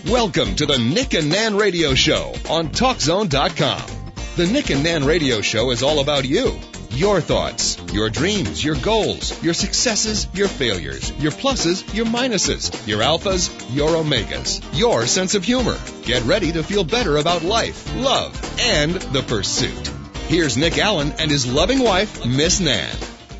Welcome to the Nick and Nan Radio Show on TalkZone.com. The Nick and Nan Radio Show is all about you. Your thoughts, your dreams, your goals, your successes, your failures, your pluses, your minuses, your alphas, your omegas, your sense of humor. Get ready to feel better about life, love, and the pursuit. Here's Nick Allen and his loving wife, Miss Nan.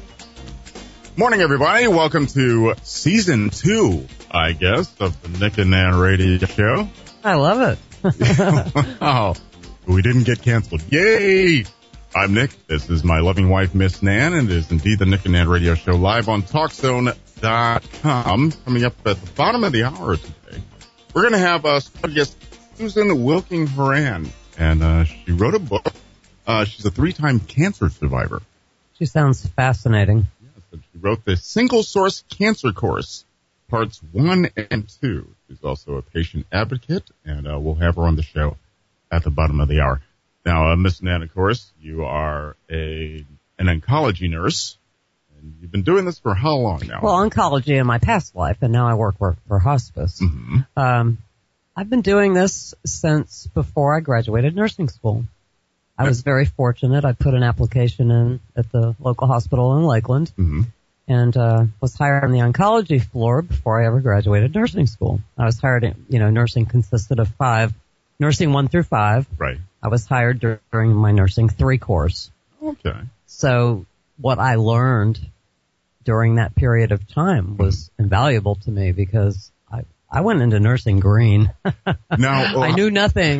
Morning, everybody. Welcome to Season 2, I guess, of the Nick and Nan Radio Show. I love it. Oh, we didn't get canceled. Yay! I'm Nick. This is my loving wife, Miss Nan, and it is indeed the Nick and Nan Radio Show live on TalkZone.com. Coming up at the bottom of the hour today, we're going to have special guest Susan Wilking-Horan, and she wrote a book. She's a 3-time cancer survivor. She sounds fascinating. Yes, and she wrote the Single Source Cancer Course, Parts 1 and 2. She's also a patient advocate, and we'll have her on the show at the bottom of the hour. Now, Miss Nan, of course, you are an oncology nurse, and you've been doing this for how long now? Well, oncology in my past life, and now I work for hospice. Mm-hmm. I've been doing this since before I graduated nursing school. I was very fortunate. I put an application in at the local hospital in Lakeland, mm-hmm. and was hired on the oncology floor before I ever graduated nursing school. I was hired, nursing consisted of 5, nursing 1 through 5. Right. I was hired during my nursing 3 course. Okay. So what I learned during that period of time was invaluable to me because I went into nursing green. Now, I knew nothing.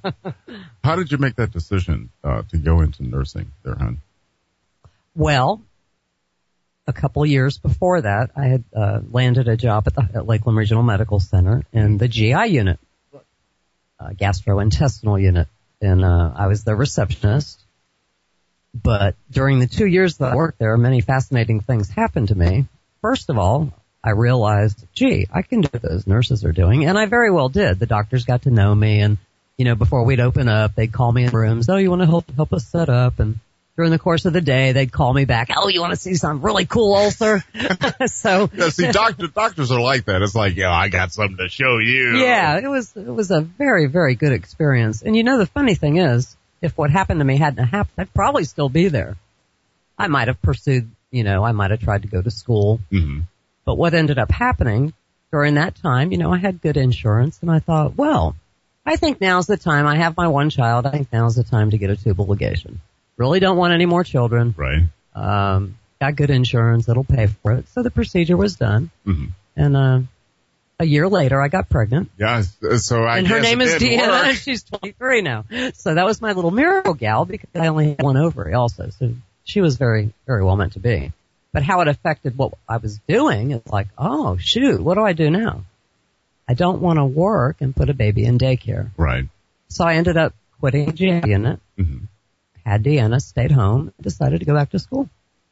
How did you make that decision to go into nursing there, hon? Well, a couple of years before that, I had landed a job at Lakeland Regional Medical Center in the GI unit, gastrointestinal unit. And I was the receptionist. But during the 2 years that I worked there, many fascinating things happened to me. First of all, I realized, I can do what those nurses are doing. And I very well did. The doctors got to know me. And, before we'd open up, they'd call me in rooms. Oh, you want to help us set up? And during the course of the day, they'd call me back. Oh, you want to see some really cool ulcer? So yeah, see, doctors are like that. It's like, I got something to show you. Yeah, it was a very, very good experience. And the funny thing is, if what happened to me hadn't happened, I'd probably still be there. I might have pursued, I might have tried to go to school. Mm-hmm. But what ended up happening during that time, I had good insurance, and I thought, well, I think now's the time. I have my one child. I think now's the time to get a tubal ligation. Really don't want any more children. Right. Got good insurance. It'll pay for it. So the procedure was done. Mm-hmm. And a year later, I got pregnant. Yeah, so I and guess her name is Deanna, and work. she's 23 now. So that was my little miracle gal because I only had one ovary also. So she was very, very well meant to be. But how it affected what I was doing is like, oh, shoot, what do I do now? I don't want to work and put a baby in daycare. Right. So I ended up quitting the GI unit, mm-hmm. had Deanna, stayed home, decided to go back to school.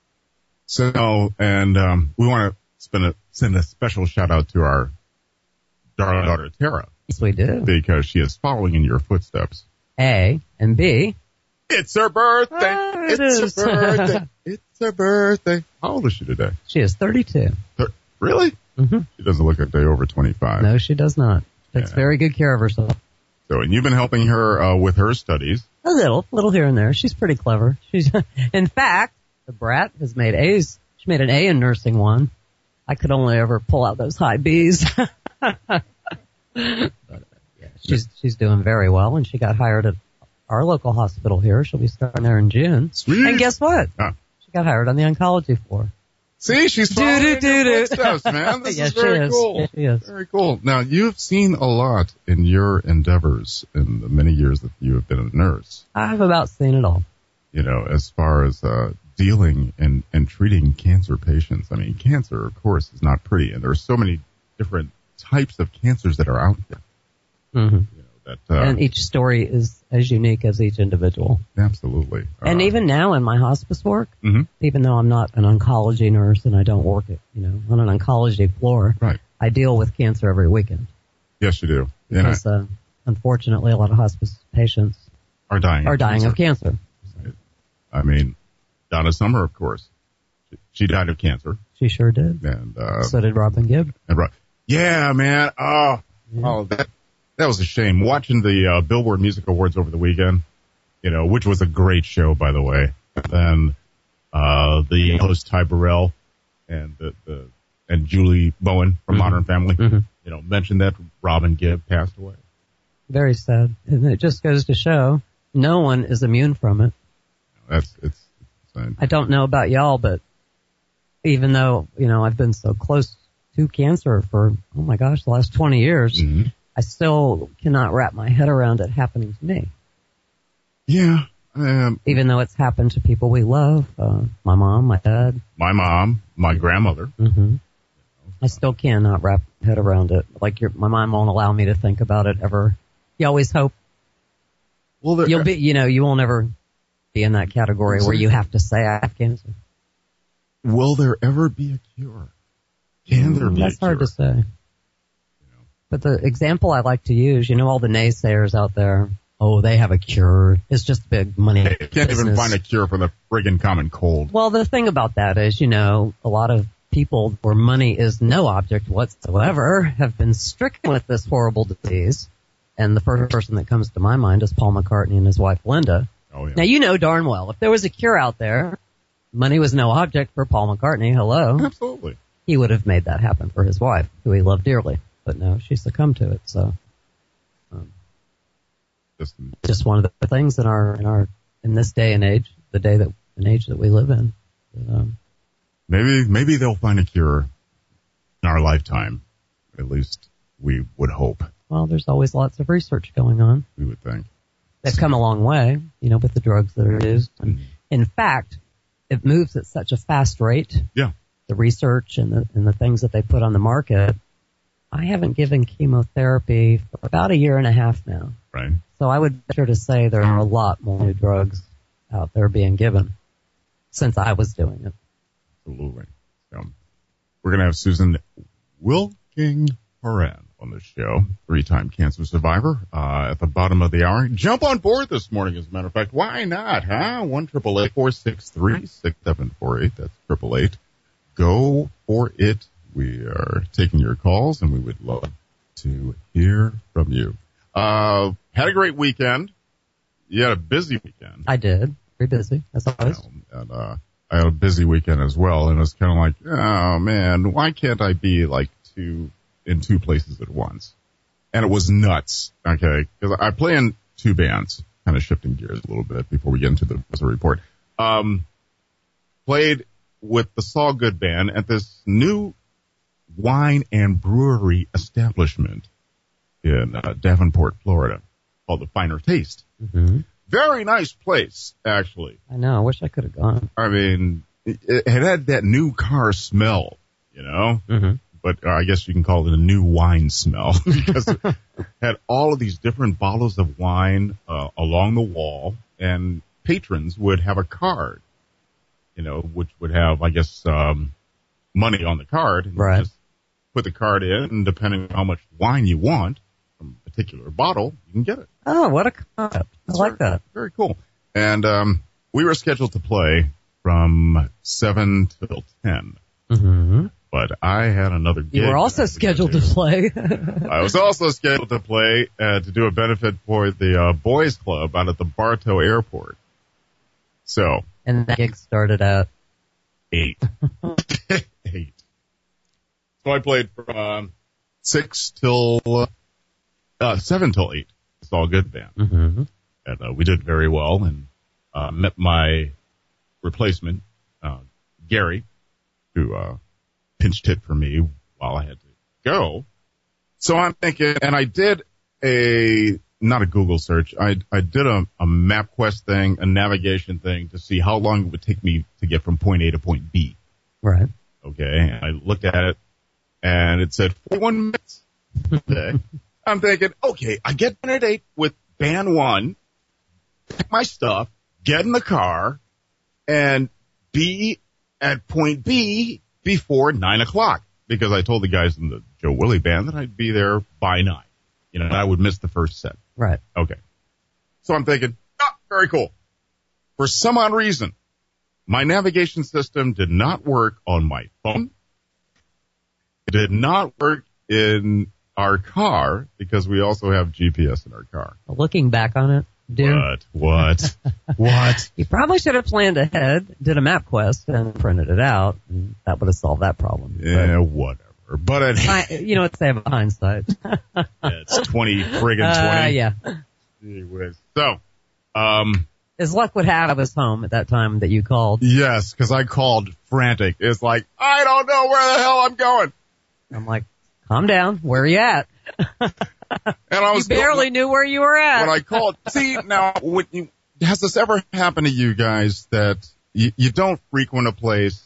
So, and we want to send a special shout-out to our darling daughter, Tara. Yes, we do. Because she is following in your footsteps. A, and B. It's her birthday. Oh, it's her birthday. It's her birthday. How old is she today? She is 32. Really? Mm-hmm. She doesn't look a day over 25. No, she does not. Takes very good care of herself. So, and you've been helping her with her studies. A little here and there. She's pretty clever. In fact, the brat has made A's. She made an A in nursing 1. I could only ever pull out those high B's. But, she's doing very well, and she got hired at our local hospital here. She'll be starting there in June. Sweet. And guess what? She got hired on the oncology floor. See, she's following your footsteps, man. This is very cool. Yes, she is. Very cool. Now, you've seen a lot in your endeavors in the many years that you have been a nurse. I've about seen it all. As far as dealing and treating cancer patients. I mean, cancer, of course, is not pretty, and there are so many different types of cancers that are out there. Mm-hmm. And each story is as unique as each individual. Absolutely. And even now in my hospice work, mm-hmm. even though I'm not an oncology nurse and I don't work on an oncology floor, right. I deal with cancer every weekend. Yes, you do. Because unfortunately, a lot of hospice patients are dying of cancer. I mean, Donna Summer, of course, she died of cancer. She sure did. And so did Robin Gibb. Yeah, man. Oh, that That was a shame. Watching the Billboard Music Awards over the weekend, which was a great show, by the way. Then the host Ty Burrell and and Julie Bowen from Modern Family, mentioned that Robin Gibb passed away. Very sad. And it just goes to show no one is immune from it. It's I don't know about y'all, but even though, I've been so close to cancer for, oh my gosh, the last 20 years, I still cannot wrap my head around it happening to me. Yeah. Even though it's happened to people we love, my mom, my dad. My mom, my grandmother. I still cannot wrap my head around it. Like my mom won't allow me to think about it ever. You always hope you'll be, you won't ever be in that category where you have to say I have cancer. Will there ever be a cure? Can there be a cure? That's hard to say. But the example I like to use, all the naysayers out there, oh, they have a cure. It's just big money. They can't even find a cure for the friggin' common cold. Well, the thing about that is, a lot of people where money is no object whatsoever have been stricken with this horrible disease. And the first person that comes to my mind is Paul McCartney and his wife Linda. Oh, yeah. Now, you know darn well, if there was a cure out there, money was no object for Paul McCartney. Hello. Absolutely. He would have made that happen for his wife, who he loved dearly. But no, she succumbed to it. So, just one of the things in this day and age, an age that we live in. Maybe they'll find a cure in our lifetime. At least we would hope. Well, there's always lots of research going on. We would think. They've come a long way, with the drugs that are used. And in fact, it moves at such a fast rate. Yeah. The research and the things that they put on the market. I haven't given chemotherapy for about a year and a half now. Right. So I would venture to say there are a lot more new drugs out there being given since I was doing it. Absolutely. We're going to have Susan Wilking-Horan on the show, 3-time cancer survivor, at the bottom of the hour. Jump on board this morning, as a matter of fact. Why not, huh? 1-888-463-6748. That's 888-GO for it. We are taking your calls, and we would love to hear from you. Had a great weekend. You had a busy weekend. I did. Very busy, as always. And I had a busy weekend as well, and it was kind of like, oh, man, why can't I be in two places at once? And it was nuts, okay, because I play in two bands, kind of shifting gears a little bit before we get into the weather report. Played with the Saw Good Band at this new wine and brewery establishment in Davenport, Florida, called the Finer Taste. Very nice place, actually. I know. I wish I could have gone. I mean, it had that new car smell, but I guess you can call it a new wine smell because it had all of these different bottles of wine along the wall, and patrons would have a card, which would have, I guess, money on the card. And right. Just put the card in, and depending on how much wine you want from a particular bottle, you can get it. Oh, what a concept. I like that. Very cool. And we were scheduled to play from 7 till 10. But I had another gig. You were also scheduled to play. I was also scheduled to play to do a benefit for the Boys Club out at the Bartow Airport. So. And that gig started at 8. 8. So I played from 7 till 8. It's all good band. And we did very well, and met my replacement, Gary, who pinched hit for me while I had to go. So I'm thinking, and I did not a Google search, I did a MapQuest thing, a navigation thing to see how long it would take me to get from point A to point B. Right. Okay, I looked at it, and it said 41 minutes. Okay. I'm thinking, okay, I get done at 8 with band 1, pick my stuff, get in the car, and be at point B before 9 o'clock. Because I told the guys in the Joe Willie band that I'd be there by 9. I would miss the first set. Right. Okay. So I'm thinking, very cool. For some odd reason, my navigation system did not work on my phone. It did not work in our car because we also have GPS in our car. Looking back on it, dude. What? You probably should have planned ahead, did a MapQuest, and printed it out, and that would have solved that problem. Yeah, whatever. But you know what they say about hindsight. It's 20 friggin' 20. Yeah. Gee whiz. So, as luck would have, I was home at that time that you called. yes, because I called frantic. It's like, I don't know where the hell I'm going. I'm like, calm down. Where are you at? And I was You barely knew where you were at. when I called. See, now, has this ever happened to you guys that you don't frequent a place,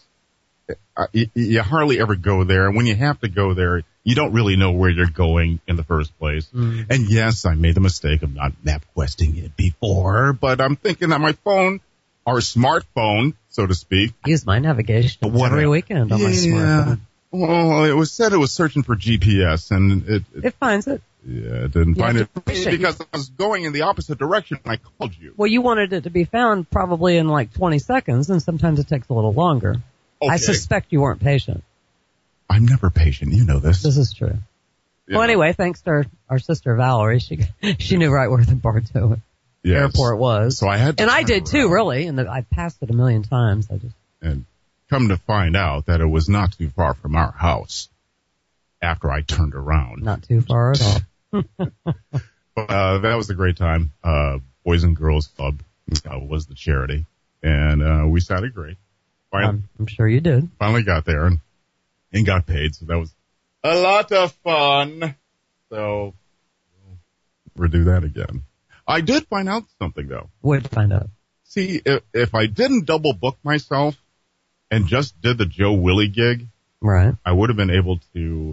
you hardly ever go there, and when you have to go there, you don't really know where you're going in the first place. Mm. And yes, I made the mistake of not MapQuesting it before, but I'm thinking that my phone, our smartphone, so to speak. I use my navigation every weekend on my smartphone. Well, it was said it was searching for GPS, and It finds it. yeah, it didn't You find have it to push it. because I was going in the opposite direction when I called you. Well, you wanted it to be found probably in like 20 seconds, and sometimes it takes a little longer. Okay. I suspect you weren't patient. I'm never patient. You know this. This is true. Yeah. Well, anyway, thanks to our sister Valerie, she knew right where the Bartow Yes. airport was. So I had to and I turn did too, around. really, and I passed it a million times. And come to find out that it was not too far from our house after I turned around. Not too far at all. But that was a great time. Boys and Girls Club was the charity, and we sounded great. I'm sure you did. Finally got there and got paid, so that was a lot of fun. So we'll do that again. I did find out something though. Would find out. See, if I didn't double book myself and just did the Joe Willie gig, Right. I would have been able to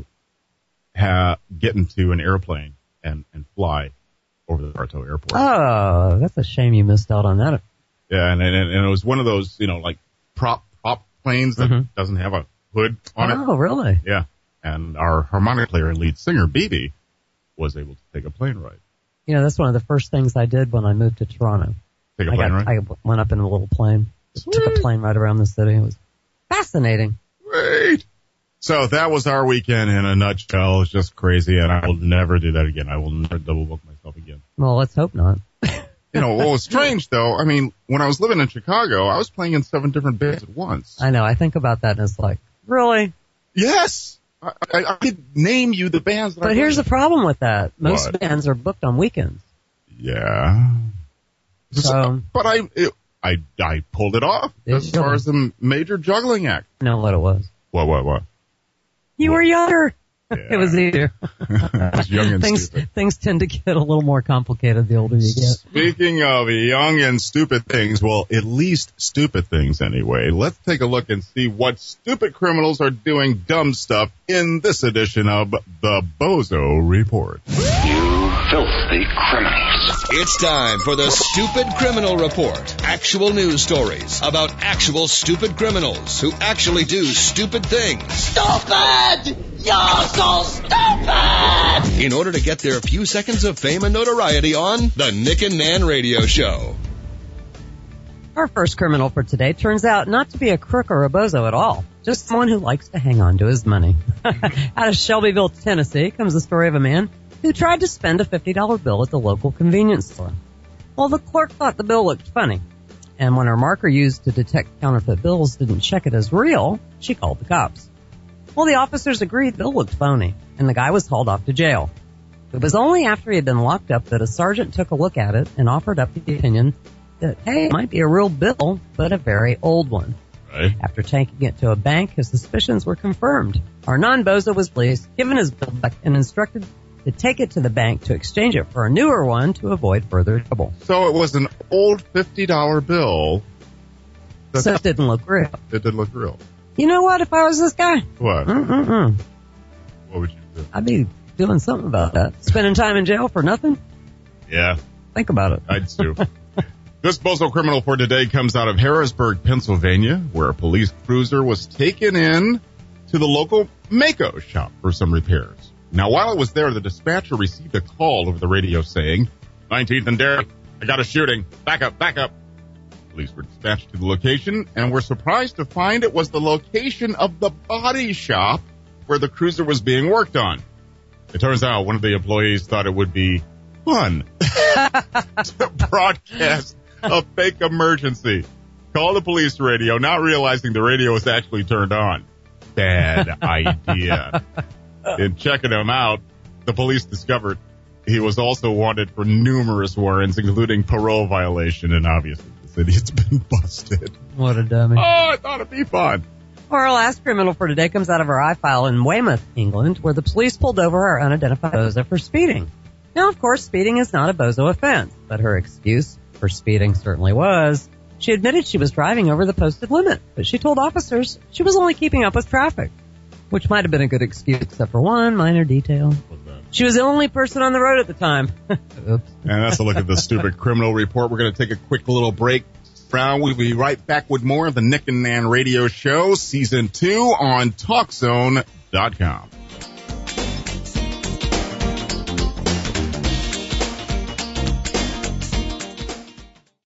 get into an airplane and fly over the Bartow Airport. Oh, that's a shame you missed out on that. Yeah, and it was one of those, like prop planes that doesn't have a hood on it. Oh, really? Yeah. And our harmonica player and lead singer, BB, was able to take a plane ride. You know, that's one of the first things I did when I moved to Toronto. Take a plane ride? I went up in a little plane. Just took a plane ride around the city. It was fascinating. Great. So that was our weekend in a nutshell. It's just crazy, and I will never do that again. I will never double book myself again. Well, let's hope not. What was strange, though, I mean, when I was living in Chicago, I was playing in 7 different bands at once. I know. I think about that, and it's like, really? Yes. I could name you the bands that I But here's the problem with that. Most What? bands are booked on weekends. Yeah. So, But I pulled it off Did as you? far as a major juggling act. I know what it was. What? You were younger. Yeah. It was easier. I was young and stupid. Things tend to get a little more complicated the older you get. Speaking of young and stupid things, well, at least stupid things anyway, let's take a look and see what stupid criminals are doing dumb stuff in this edition of the Bozo Report. You filthy criminals. It's time for the Stupid Criminal Report. Actual news stories about actual stupid criminals who actually do stupid things. Stupid! You're so stupid! In order to get their few seconds of fame and notoriety on the Nick and Nan Radio Show. Our first criminal for today turns out not to be a crook or a bozo at all. Just someone who likes to hang on to his money. Out of Shelbyville, Tennessee comes the story of a man who tried to spend a $50 bill at the local convenience store. Well, the clerk thought the bill looked funny, and when her marker used to detect counterfeit bills didn't check it as real, she called the cops. Well, the officers agreed the bill looked phony, and the guy was hauled off to jail. It was only after he had been locked up that a sergeant took a look at it and offered up the opinion that, hey, it might be a real bill, but a very old one. Right? After taking it to a bank, his suspicions were confirmed. Our non-bozo was released, given his bill back, and instructed to take it to the bank to exchange it for a newer one to avoid further trouble. So it was an old $50 bill. So it didn't look real. It did look real. You know what? If I was this guy, What? what What would you do? I'd be doing something about that. Spending time in jail for nothing? Yeah, Think about it. I'd sue. This bozo criminal for today comes out of Harrisburg, Pennsylvania, where a police cruiser was taken in to the local Mako shop for some repairs. Now, while it was there, the dispatcher received a call over the radio saying, 19th and Dairy, I got a shooting. Back up. Police were dispatched to the location and were surprised to find it was the location of the body shop where the cruiser was being worked on. It turns out one of the employees thought it would be fun to broadcast a fake emergency. Call the police radio, not realizing the radio was actually turned on. Bad idea. In checking him out, the police discovered he was also wanted for numerous warrants, including parole violation, and obviously the idiot's been busted. What a dummy. Oh, I thought it'd be fun. Our last criminal for today comes out of our iFile in Weymouth, England, where the police pulled over our unidentified bozo for speeding. Now, of course, speeding is not a bozo offense, but her excuse for speeding certainly was. She admitted she was driving over the posted limit, but she told officers she was only keeping up with traffic, which might have been a good excuse except for one minor detail. She was the only person on the road at the time. Oops. And that's a look at the stupid criminal report. We're going to take a quick little break. We'll be right back with more of the Nick and Nan Radio Show, Season 2 on TalkZone.com.